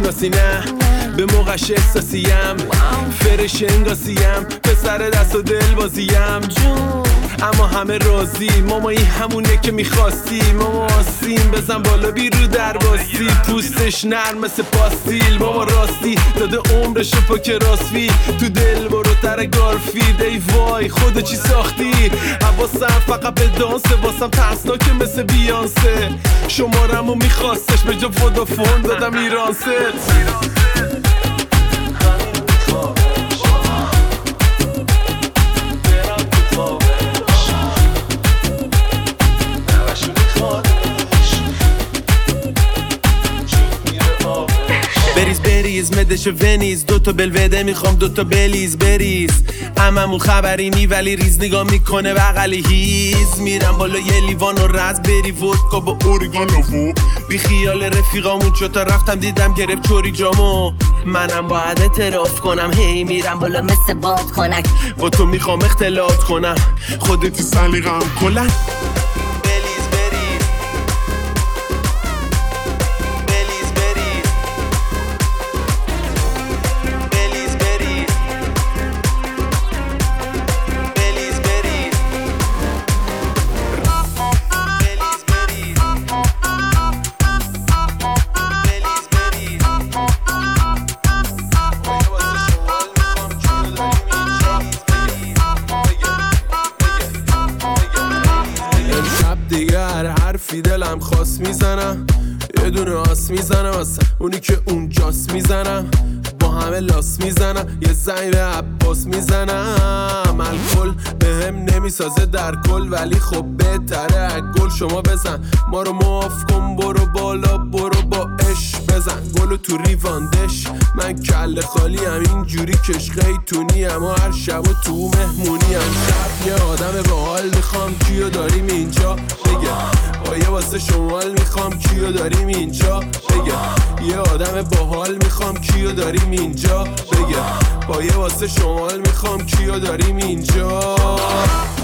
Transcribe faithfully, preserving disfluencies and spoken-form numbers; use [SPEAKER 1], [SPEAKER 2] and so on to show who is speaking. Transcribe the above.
[SPEAKER 1] میشناسی نه به موقعش احساسیم فرش انگاسیم پسر دست و دل بازیم جون اما همه راضی ماما این همونه که میخواستی ماما آسیم بزن بالا بی رو در باستی پوستش نرم مثل پاستیل ماما راستی داده عمرشو پاک راسفی تو دل برو تر گارفید ای وای خودو چی ساختی حواسم فقط به دانسه واسم ترسناکه مثل بیانسه شمارمو میخواستش به جا ودافون دادم ایرانست بریز بریز مدش ونیز دوتا بلوده میخوام دوتا بلیز بریز هممون خبری نی ولی ریز نگاه میکنه بغلی هیز میرم بالا یه لیوان و رز بری ودکا با اورگانو بی خیال رفیقامون چوتا رفتم دیدم گرفت چوری جامو منم باید اعتراف کنم هی میرم بالا مثل باد کنک با تو میخوام اختلاط کنم خودتی سلیقم کلا دیگر حرفی دلم خواست میزنم یه دونه آس میزنم واسه اونی که اونجاست میزنم با همه لاس میزنم یه زنگ به عباس میزنم الکل به هم نمیسازه در کل ولی خب بهتره گل شما بزن ما رو معاف کن برو بالا برو با اش بزن گلو تو ریواندش من کل خالی هم اینجوری کشقی تونی اما هر شب و تو مهمونی هم شب یه آدم با حال میخوام کیو داریم اینجا بگه با یه واسه شمال میخوام کیو داریم اینجا بگه یه آدم با حال میخوام کیو داریم اینجا بگه با یه واسه شمال میخوام کیو داریم اینجا